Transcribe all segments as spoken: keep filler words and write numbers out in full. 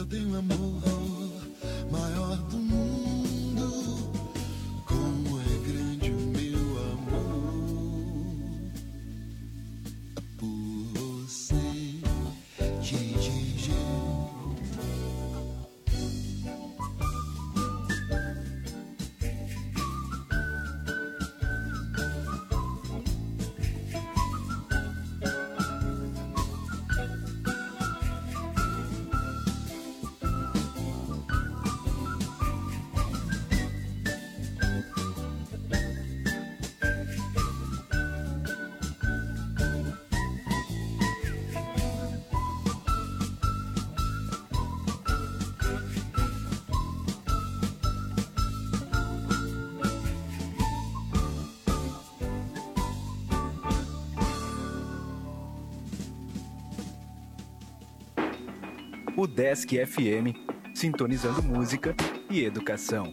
Eu tenho um amor maior do mundo. Como é grande o meu amor por você. G, G, G. O Desk F M, sintonizando música e educação.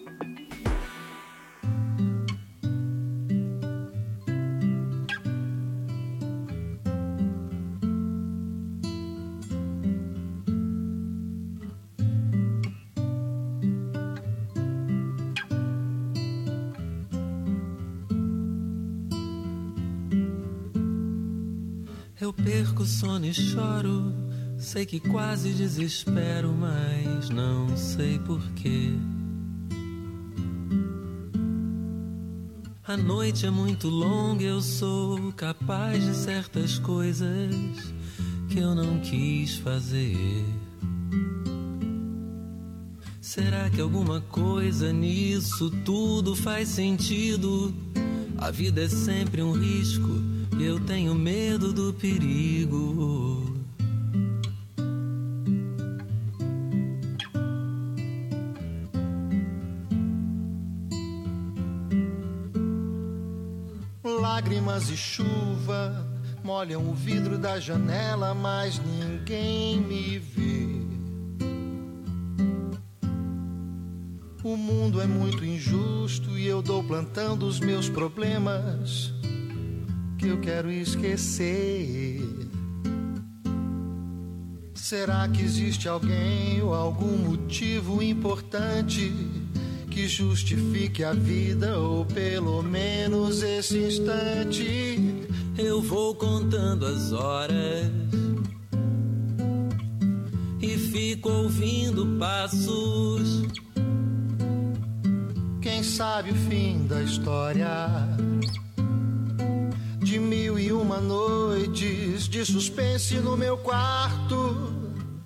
Eu perco o sono e choro. Sei que quase desespero, mas não sei porquê. A noite é muito longa, eu sou capaz de certas coisas que eu não quis fazer. Será que alguma coisa nisso tudo faz sentido? A vida é sempre um risco e eu tenho medo do perigo. Lágrimas e chuva molham o vidro da janela, mas ninguém me vê. O mundo é muito injusto e eu dou plantão dos meus problemas que eu quero esquecer. Será que existe alguém ou algum motivo importante que justifique a vida, ou pelo menos esse instante? Eu vou contando as horas e fico ouvindo passos. Quem sabe o fim da história de mil e uma noites de suspense no meu quarto.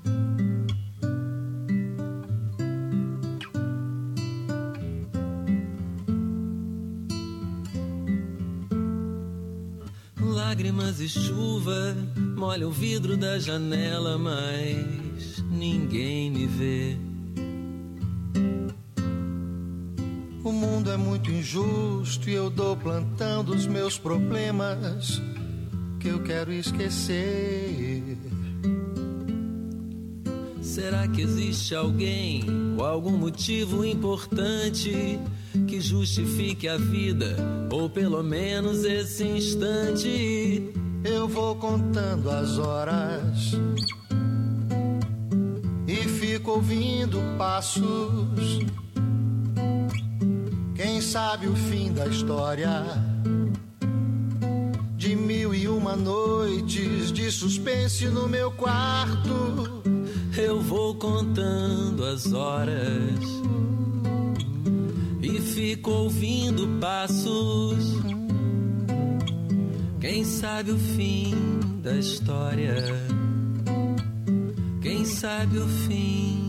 Lágrimas e chuva molham o vidro da janela, mas ninguém me vê. O mundo é muito injusto e eu dou plantão dos meus problemas que eu quero esquecer. Será que existe alguém ou algum motivo importante que justifique a vida, ou pelo menos esse instante? Eu vou contando as horas e fico ouvindo passos. Quem sabe o fim da história de mil e uma noites de suspense no meu quarto. Eu vou contando as horas e fico ouvindo passos. Quem sabe o fim da história? Quem sabe o fim?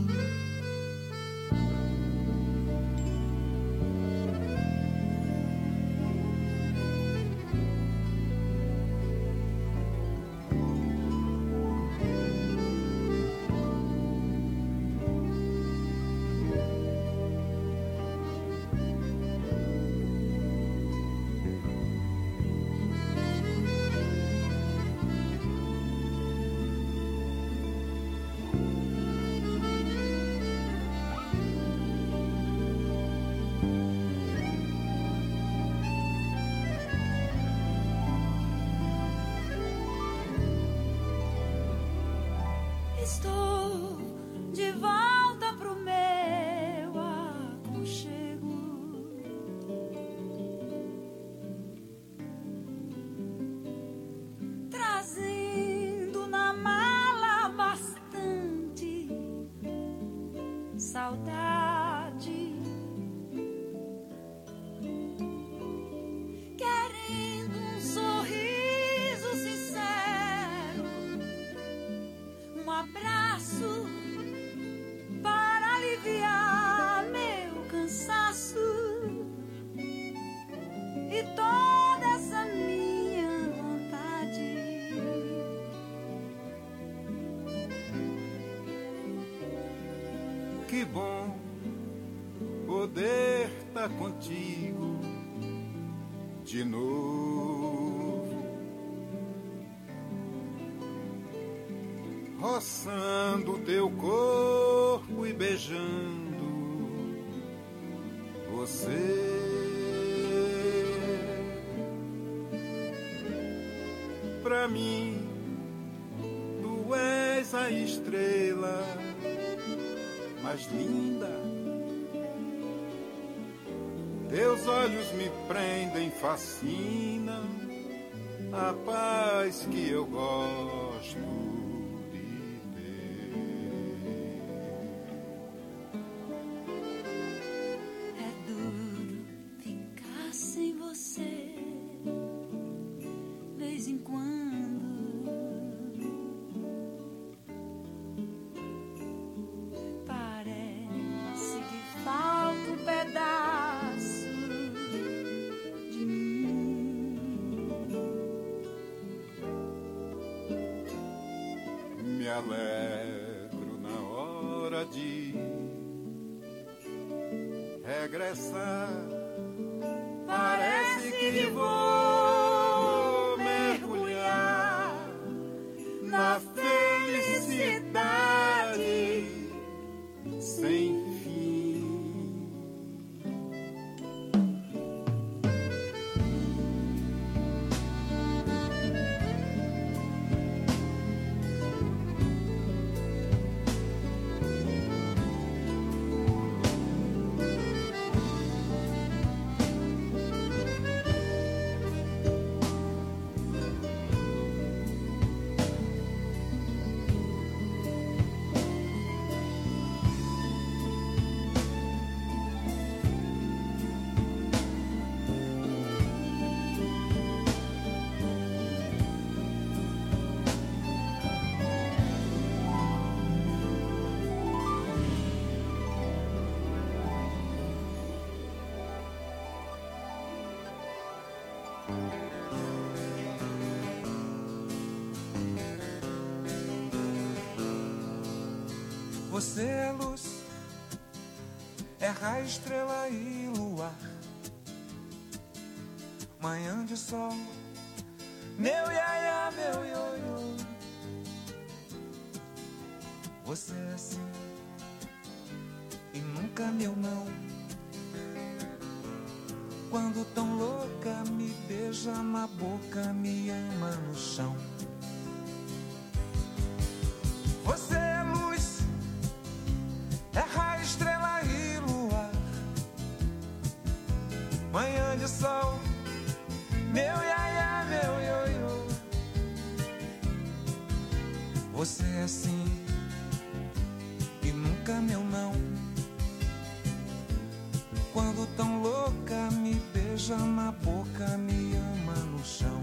Estou de volta. e toda essa minha vontade. Que bom poder estar contigo de novo, roçando teu corpo e beijando você. Pra mim, tu és a estrela mais linda. Teus olhos me prendem, fascinam a paz que eu gosto de ter. É duro ficar sem você, vez em quando. Parece que falta um pedaço de mim. Me alegro na hora de regressar. Parece que vou mergulhar na felicidade sem fim. Você é luz, é raio, estrela e luar, manhã de sol, meu iaia, meu ioiô. Você é assim e nunca meu não. Quando tão louca me beija na boca, me ama no chão. Você é luz, é raio, estrela e luar, manhã de sol, meu iaia, meu ioiô. Você é assim e nunca meu não. Quando tão louca me beija na boca, me ama no chão.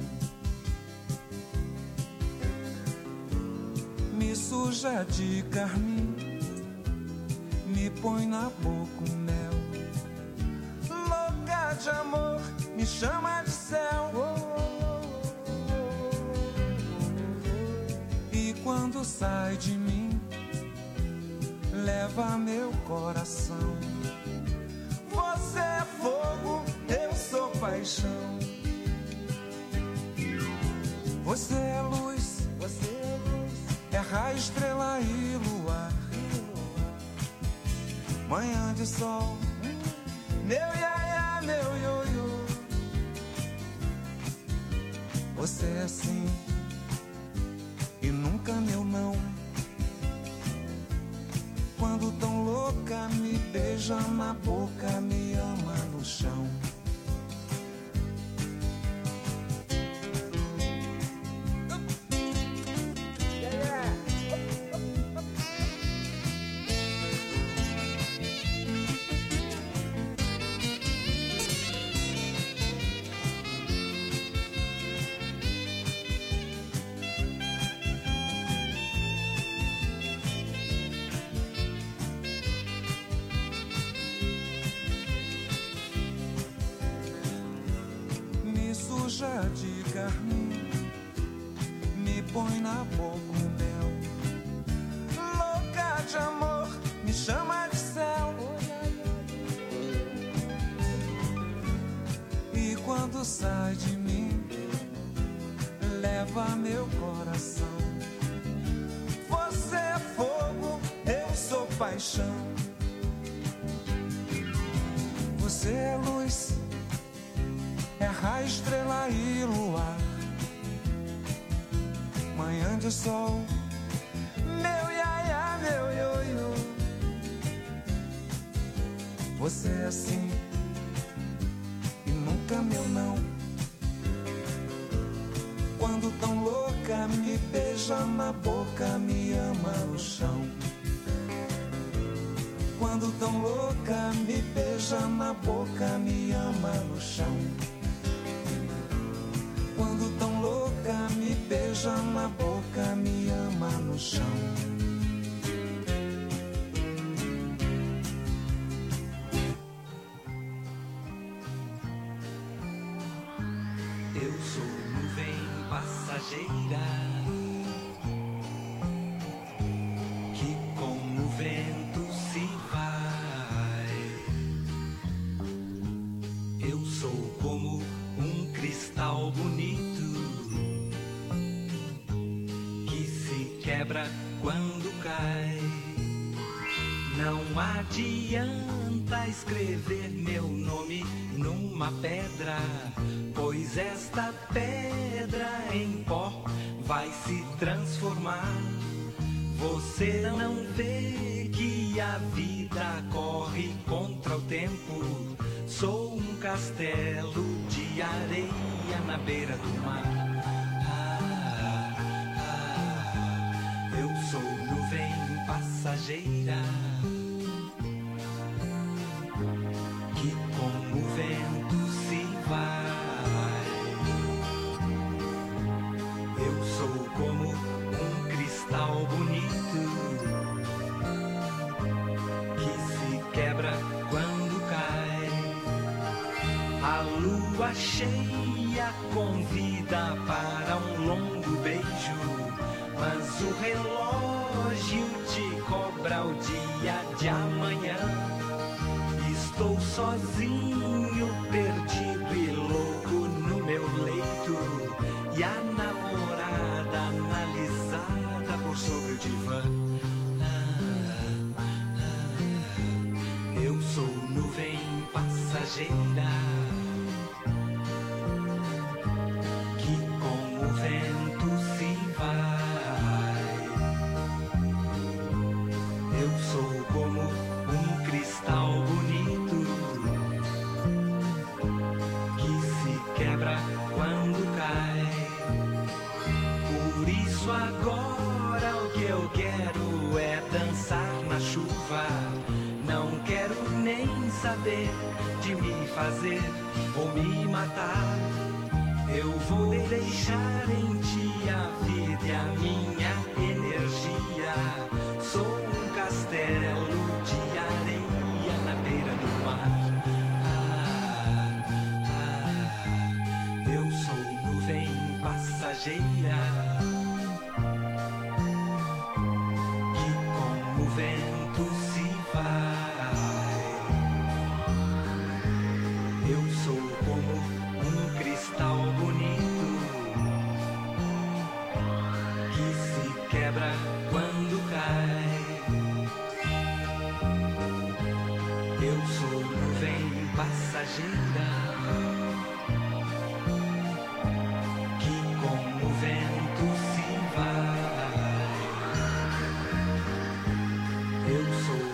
Me suja de carmim, me põe na boca um mel. Louca de amor, me chama de céu. E quando sai de mim, leva meu coração. Você é fogo, eu sou paixão. Você é luz, você é luz, é raio, estrela e luar, manhã de sol, meu iaia, meu ioiô. Você é assim e nunca meu não. Quando tão louca me beija na boca, me ama no chão. suja de carmim, me põe na boca um mel. Louca de amor, me chama de céu. E quando sai de mim, leva meu coração. Você é fogo, eu sou paixão. Você é luz, é raio, estrela e luar. Manhã de sol, meu iaia, meu ioiô. Você é assim e nunca meu não. Quando tão louca, me beija na boca, me ama no chão. Quando tão louca, me beija na boca, me ama no chão. Quando tão louca, me beija na boca, me ama no chão. Eu sou nuvem passageira que com o vento se vai. Eu sou como um cristal bonito que se quebra quando cai. Não adianta escrever meu nome numa pedra, pois esta pedra em pó vai se transformar. Você não vê que a vida corre contra o tempo. Sou um castelo de areia na beira do mar. Ah, ah, eu sou nuvem passageira que com o vento se vai. Eu sou como um cristal bonito que se quebra quando cai. A lua cheia convida para um longo beijo, mas o relógio te cobra o dia de amanhã. Estou sozinho, perdido e louco no meu leito, e a namorada analisada por sobre o divã. Ah, ah, eu sou nuvem passageira que com o vento se vai. Eu sou como um cristal bonito que se quebra quando cai. Por isso agora o que eu quero é dançar na chuva. Não quero nem saber de me fazer ou me matar. Eu vou deixar em ti a vida e a minha energia. Sou um castelo de areia na beira do mar. Ah, ah, eu sou nuvem passageira que com o vento se vai. Eu sou como um cristal bonito que se quebra quando cai. Eu sou nuvem passageira que com o vento se vai. Eu sou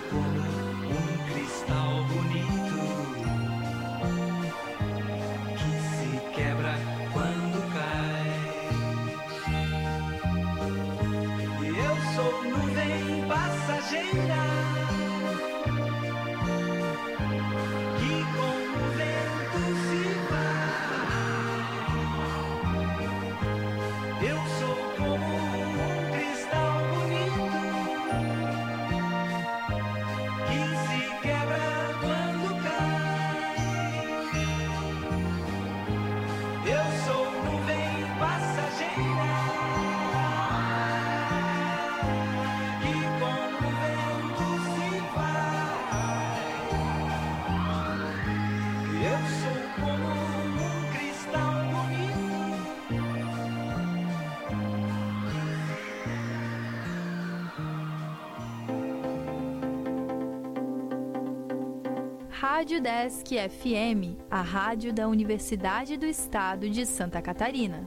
Rádio Desk F M, a rádio da Universidade do Estado de Santa Catarina.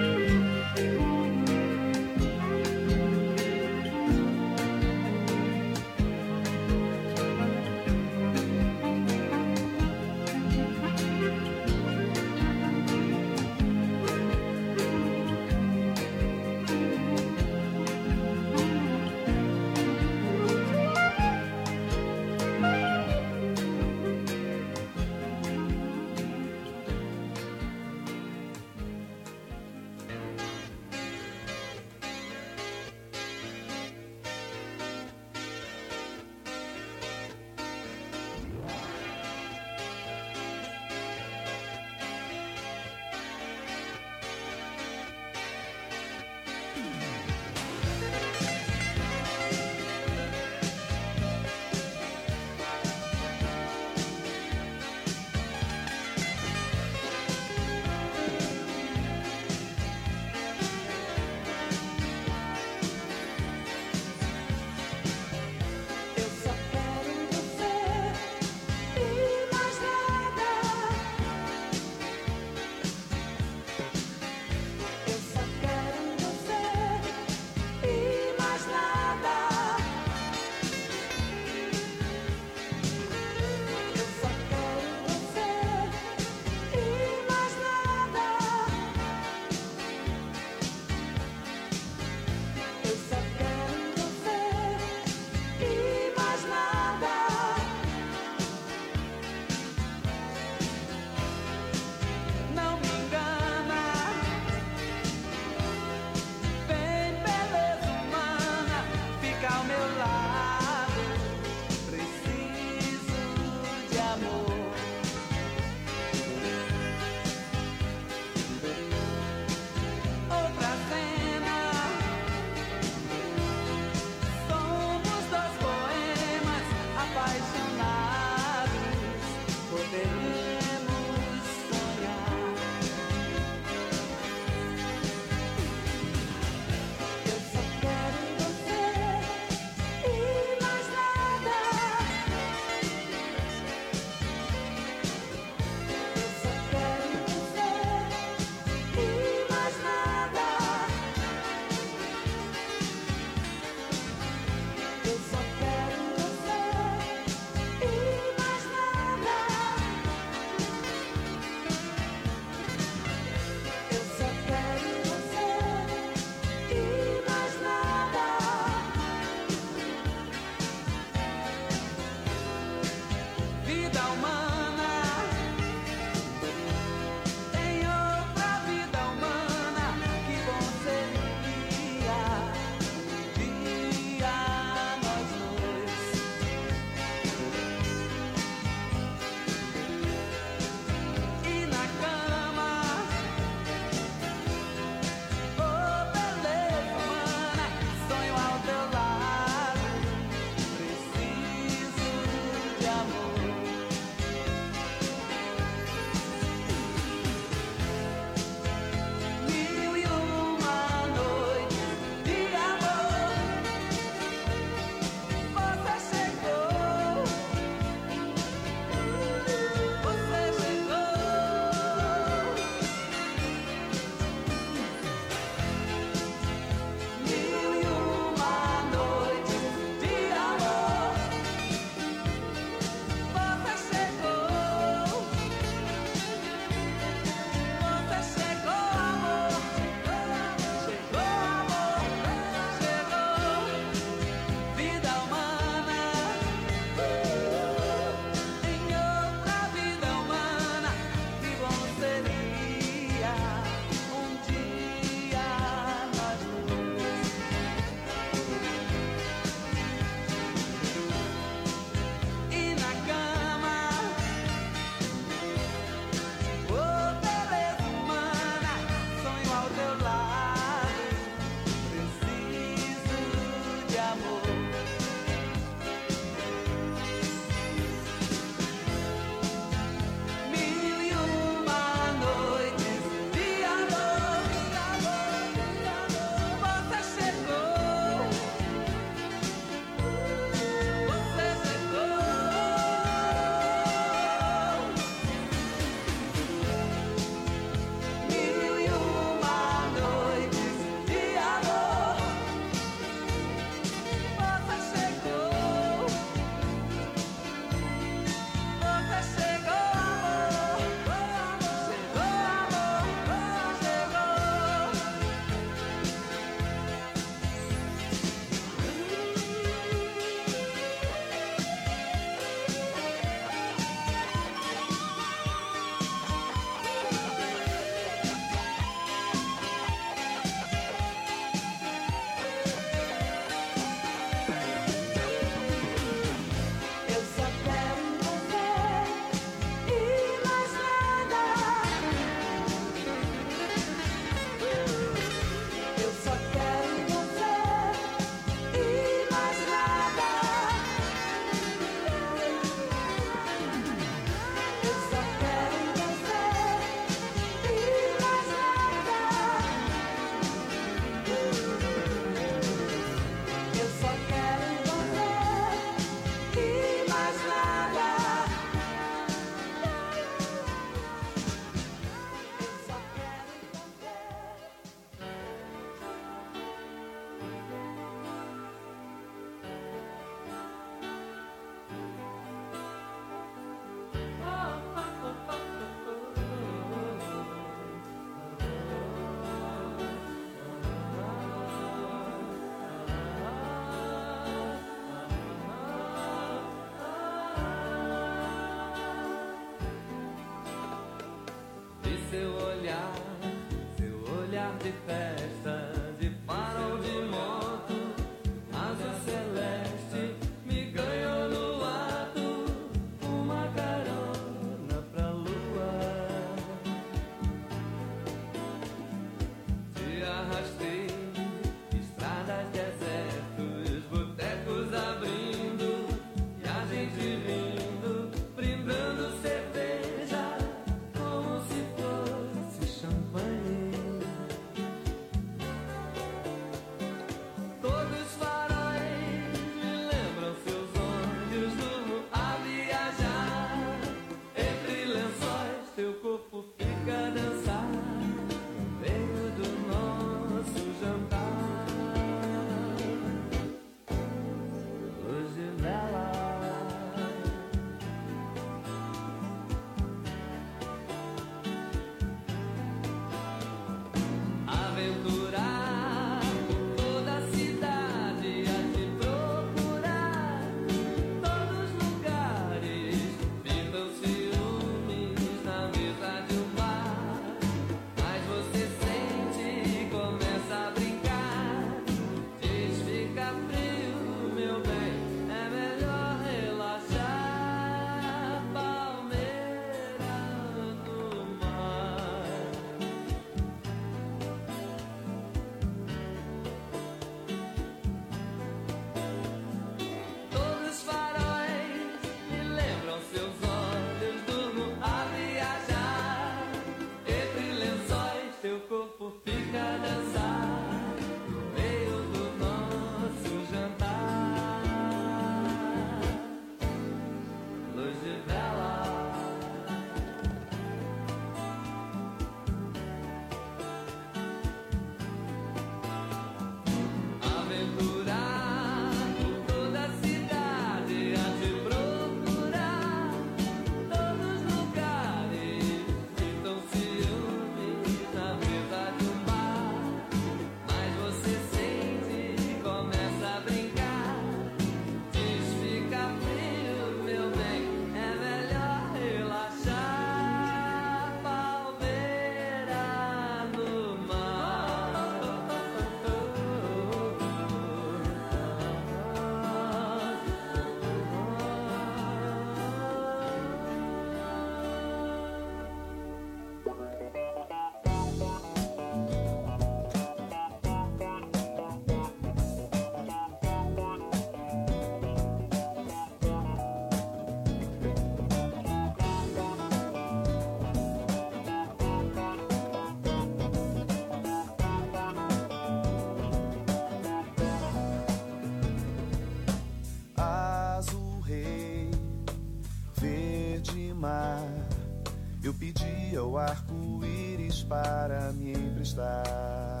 pedia o arco-íris para me emprestar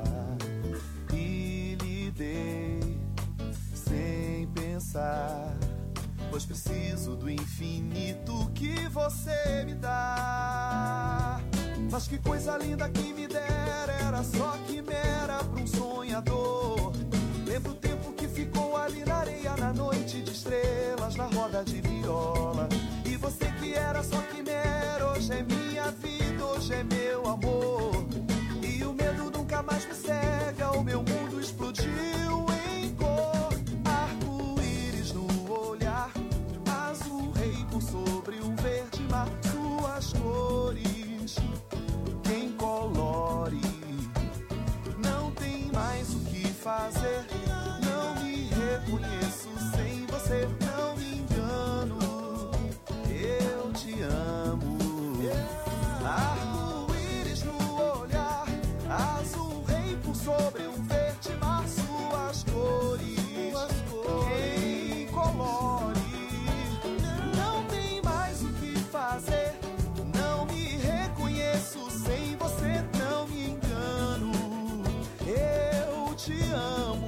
e lhe dei sem pensar, pois preciso do infinito que você me dá. Mas que coisa linda que me dera, era só quimera pra um sonhador. Lembro o tempo que ficou ali na areia, na noite de estrelas, na roda de viola. E você que era só quimera, hoje é minha vida, hoje é meu amor. E o medo nunca mais me cega, o meu mundo explodiu em cor. Arco-íris no olhar, azul rei por sobre um verde mar. Suas cores, quem colore, não tem mais o que fazer. Não me reconheço sem você, não me engano, eu te amo. Arco-íris no olhar, azul rei por sobre um verde mar. Suas cores, quem colore, não tem mais o que fazer. Não me reconheço sem você, não me engano, eu te amo.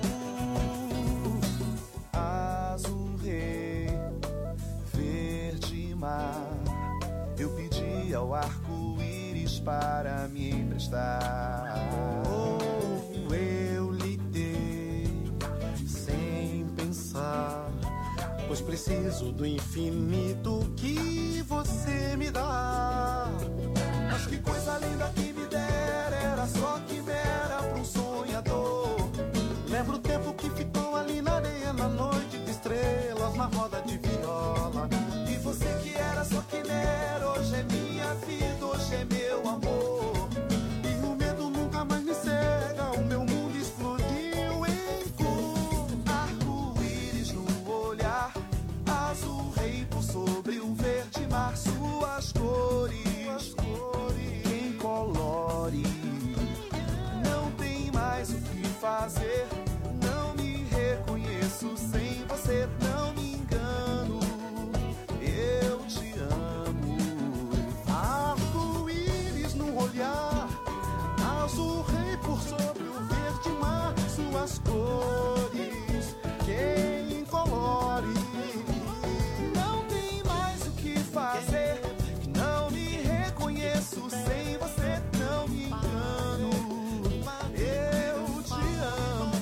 Azul rei, verde mar, eu pedi ao arco-íris para me emprestar. Oh, eu lhe dei sem pensar, pois preciso do infinito que você me dá. Mas que coisa linda que me dera, era só quimera pra um sonhador. Lembro o tempo que ficou ali na areia, na noite de estrelas, na roda de viola. E você que era só quimera, hoje é minha vida, hoje é meu amor. E o medo nunca mais me cega, o meu mundo explodiu em cor. Arco-íris no olhar, azul rei por sobre um verde mar. Suas cores, quem colore, não tem mais o que fazer. Não me reconheço sem você, não me engano, eu te amo. Arco-íris no olhar, azul rei por sobre o verde mar. Suas cores, quem colore, não tem mais o que fazer. Não me reconheço sem você, não me engano, eu te amo.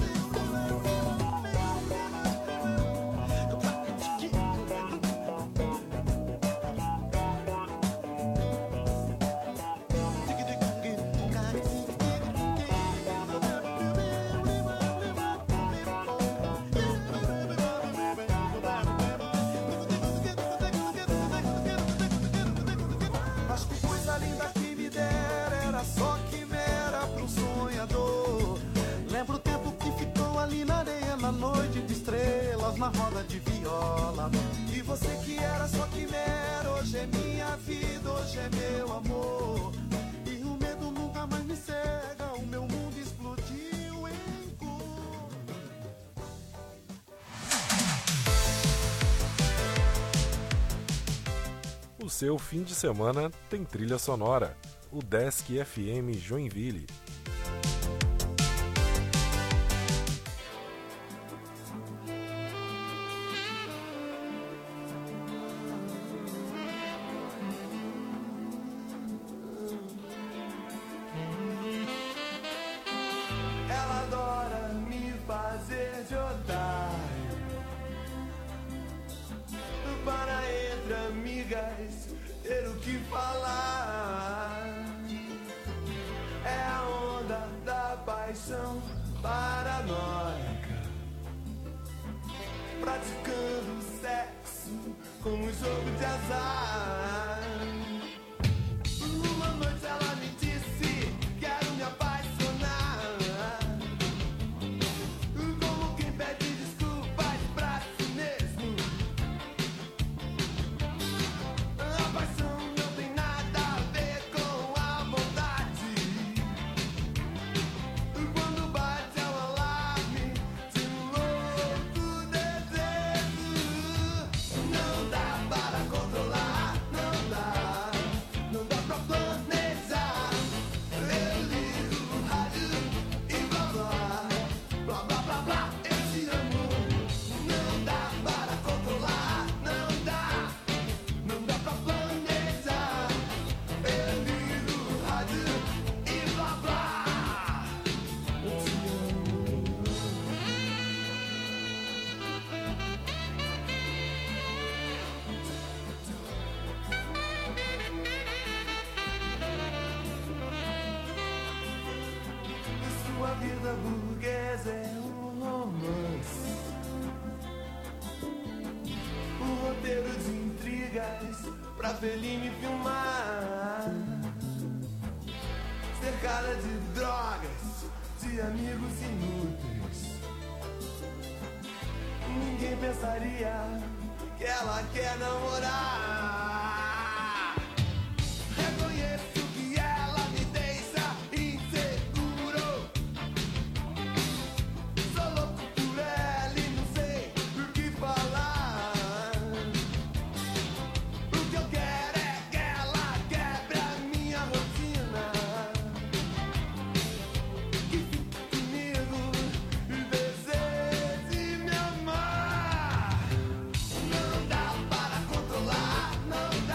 Mas que coisa linda que me dera, era só quimera pra um sonhador. Lembro o tempo que ficou ali na areia, na noite de estrelas, na roda de viola. E você que era só quimera, hoje é minha vida, hoje é meu amor. E o medo nunca mais me cega, o meu mundo explodiu em cor. O seu fim de semana tem trilha sonora. O Desk F M Joinville. Ela adora me fazer de otário, para entre amigas ter o que falar. É a onda da paixão paranoica, praticando sexo como um jogo de azar. Uma noite ela me disse: quero me apaixonar. Como quem pede desculpas pra si mesmo. A paixão não tem nada a ver com a vontade. Quando bate é um alarme de um louco desejo. Não dá para controlar, não fazer um romance, um roteiro de intrigas pra Fellini filmar, cercada de drogas, de amigos inúteis. Ninguém pensaria que ela quer namorar. Reconheço que ela me deixa inseguro. Sou louco por ela e não sei o que falar. O que eu quero é que ela quebre a minha rotina, que fique comigo e deseje me amar. Não dá para controlar, não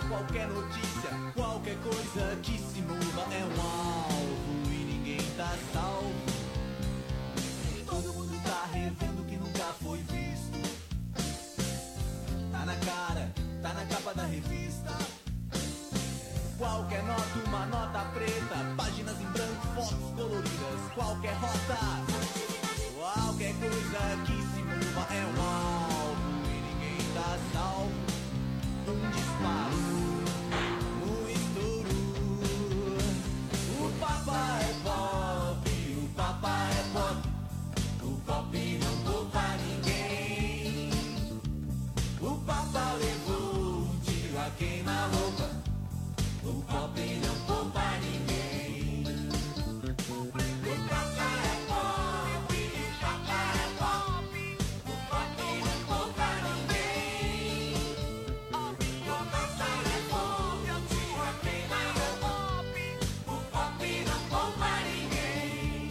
qualquer notícia, qualquer coisa que se mova é um alvo e ninguém tá salvo. Todo mundo tá revendo o que nunca foi visto. Tá na cara, tá na capa da revista. Qualquer nota, uma nota preta, páginas em branco, fotos coloridas. Qualquer rota, qualquer coisa que se mova é um alvo e ninguém tá salvo. Um disparo, um estouro. O papa é pop, o papa é pop. O pop não poupa ninguém. O papa levou um tiro a queima-roupa. O pop não poupa ninguém. O papa é pop, o papa é pop. O pop não poupa ninguém. O papa levou um tiro a queima-roupa. O pop não poupa ninguém.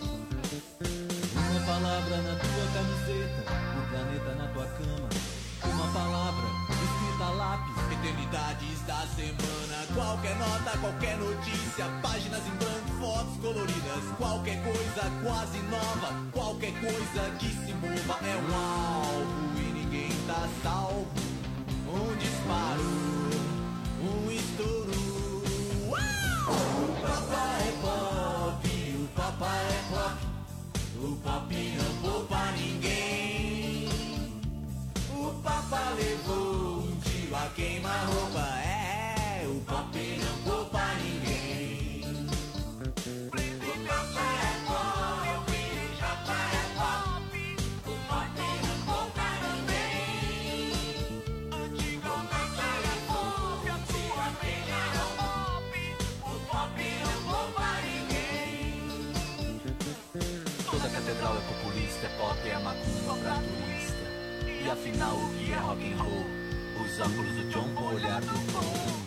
Uma palavra na tua camiseta, o planeta na tua cama. Uma palavra escrita a lápis, eternidades da semana. Qualquer nota, qualquer notícia, páginas em branco, fotos coloridas. Qualquer coisa quase nova, qualquer coisa que se mova é um alvo e ninguém tá salvo. Um disparo, um estouro. O papa é pop, o papa é pop. O pop não poupa ninguém. O papa levou um tiro a queima-roupa. É, o pop não poupa ninguém. O papa é pop, o papa é pop. O pop não poupa ninguém. O papa levou um tiro a queima-roupa. O pop não poupa ninguém. Toda catedral é populista, é pop, é macumba pra turista. E afinal o que é rock and roll? Os óculos do John com o olhar do Tom.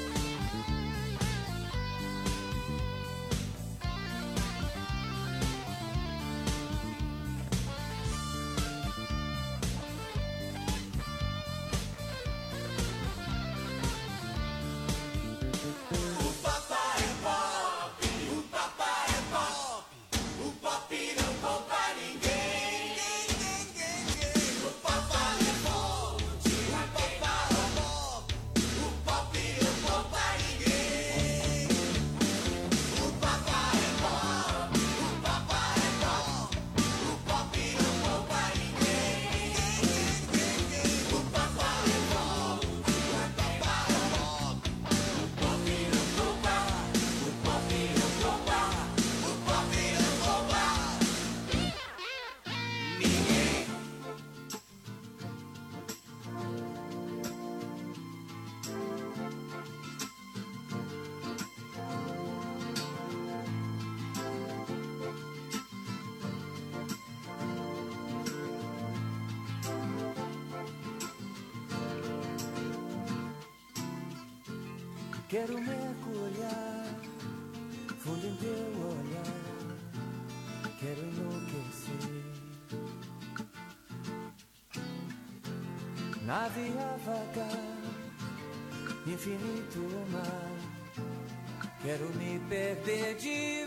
Quero mergulhar fundo em teu olhar, quero enlouquecer, navegar vagar, infinito mar, quero me perder de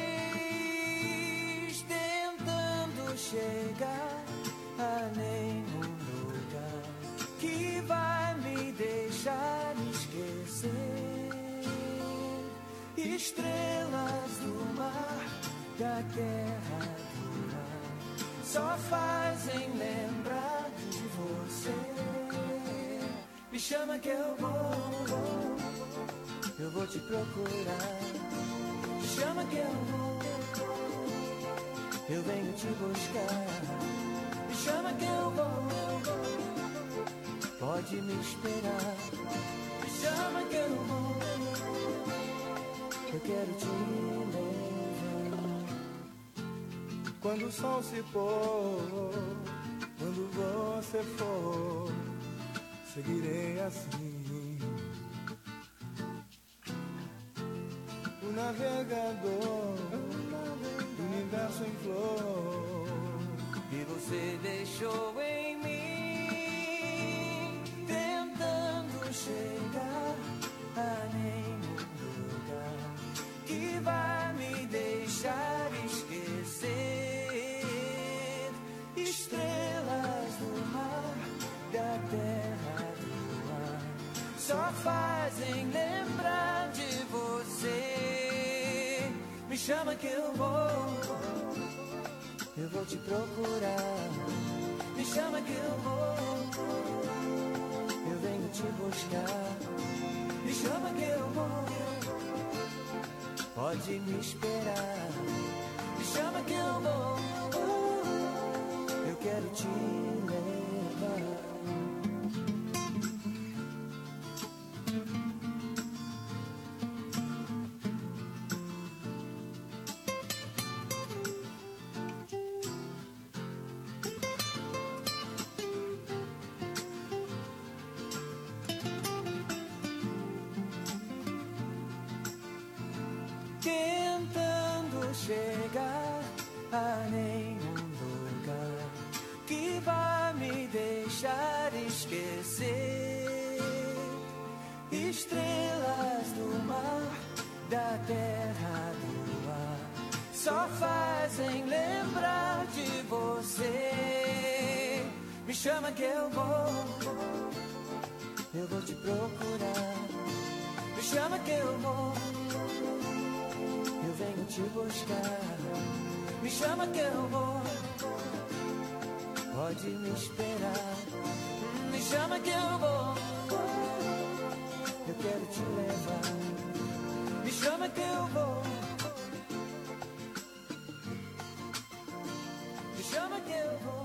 vez, tentando chegar a nenhum lugar que vai me deixar esquecer. Estrelas do mar, da terra do mar, só fazem lembrar de você. Me chama que eu vou, eu vou te procurar. Me chama que eu vou, eu venho te buscar. Me chama que eu vou, pode me esperar. Me chama que eu vou, eu quero te levar. Quando o sol se pôr, quando você for, seguirei assim. O navegador, o universo em flor, e você deixou em mim, tentando chegar terra, do ar, só fazem lembrar de você. Me chama que eu vou, eu vou te procurar. Me chama que eu vou, eu venho te buscar. Me chama que eu vou, pode me esperar. Me chama que eu vou, eu quero te levar. Tentando chegar a nenhum lugar que vá me deixar esquecer. Estrelas do mar, da terra, do ar, só fazem lembrar de você. Me chama que eu vou, eu vou te procurar. Me chama que eu vou, eu venho te buscar. Me chama que eu vou, pode me esperar. Me chama que eu vou, eu quero te levar. Me chama que eu vou, me chama que eu vou.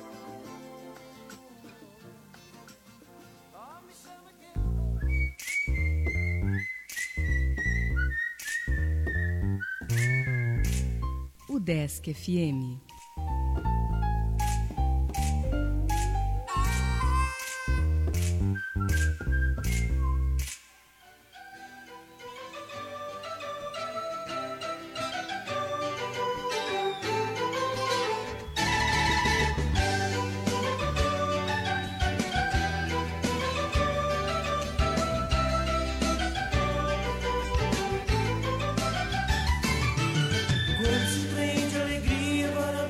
Udesc F M. Quando se prende alegria para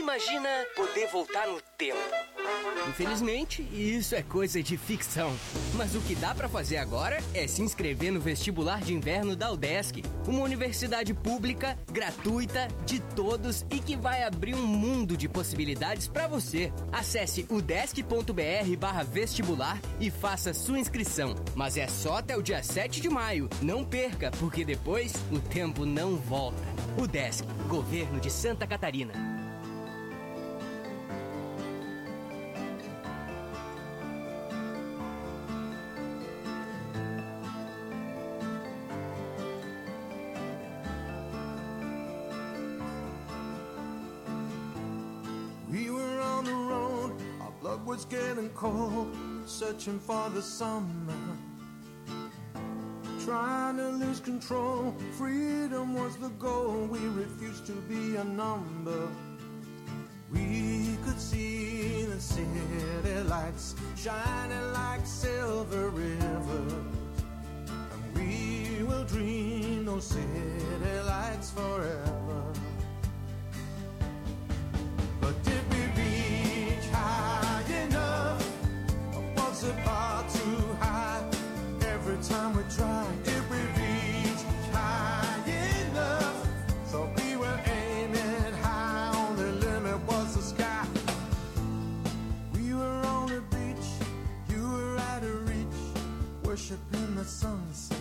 Imagina poder voltar no tempo. Infelizmente, isso é coisa de ficção. Mas o que dá pra fazer agora é se inscrever no vestibular de inverno da UDESC, uma universidade pública, gratuita, de todos e que vai abrir um mundo de possibilidades pra você. Acesse udesc.br barra vestibular e faça sua inscrição. Mas é só até o dia sete de maio. Não perca, porque depois o tempo não volta. UDESC, Governo de Santa Catarina. Was getting cold, searching for the summer, trying to lose control. Freedom was the goal. We refused to be a number. We could see the city lights shining like silver rivers, and we will dream those city lights forever. But did we reach high? The bar too high. Every time we tried, did we reach high enough? So we were aiming high, on the limit was the sky. We were on the beach, you were out of reach, worshiping the sunset.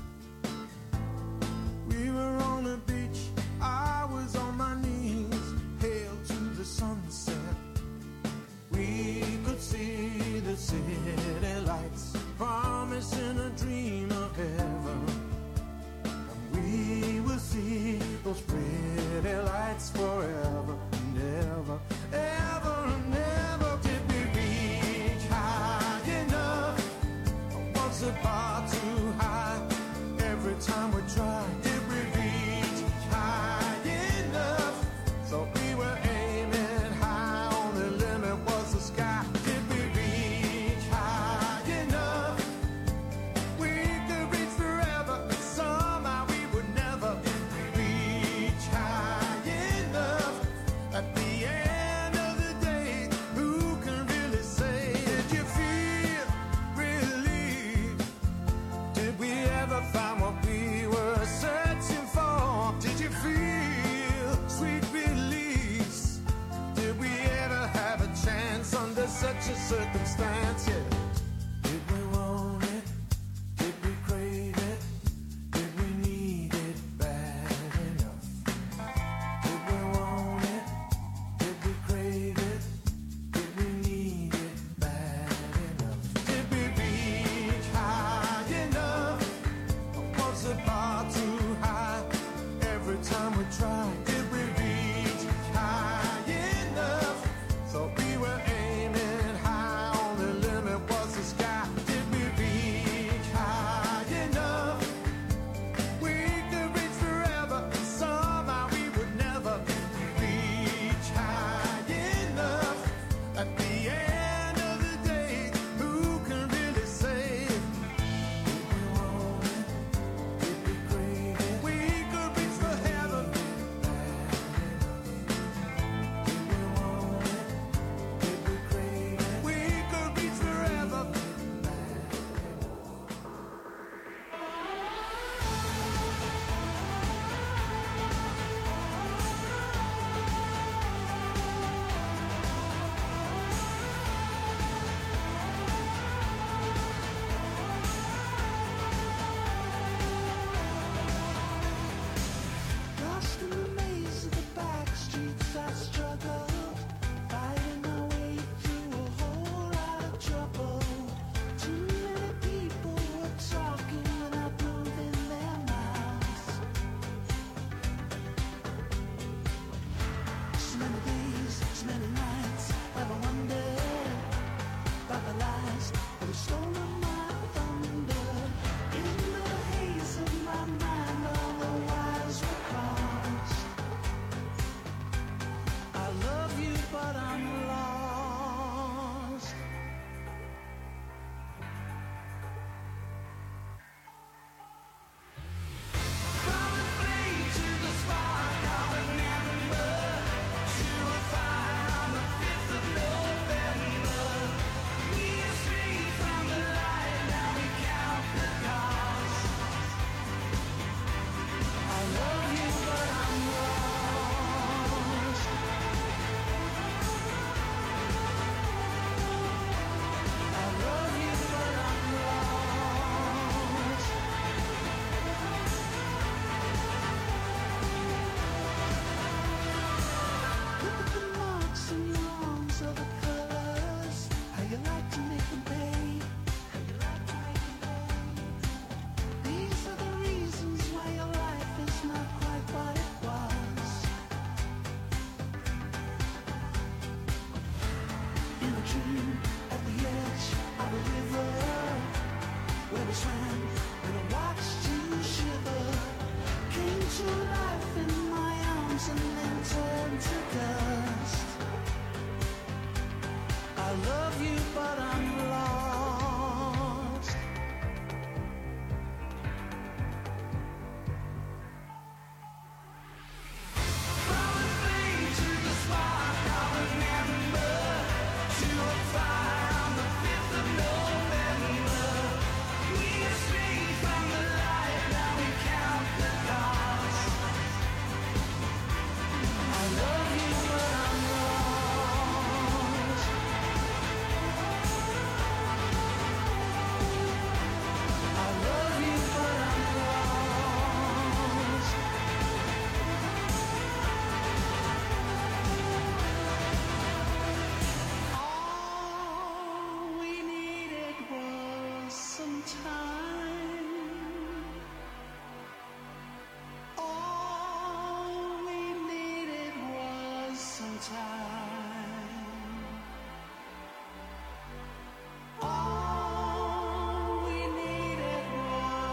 We were on the beach, I was on my knees, hail to the sunset. We could see the city lights, promising a dream of heaven. And we will see those pretty lights forever and ever, ever and ever. Did we reach high enough? Or was the bar too high? Every time we tried, did we reach high enough? So we were aiming high, on the limit was the sky. Did we reach high enough? We time.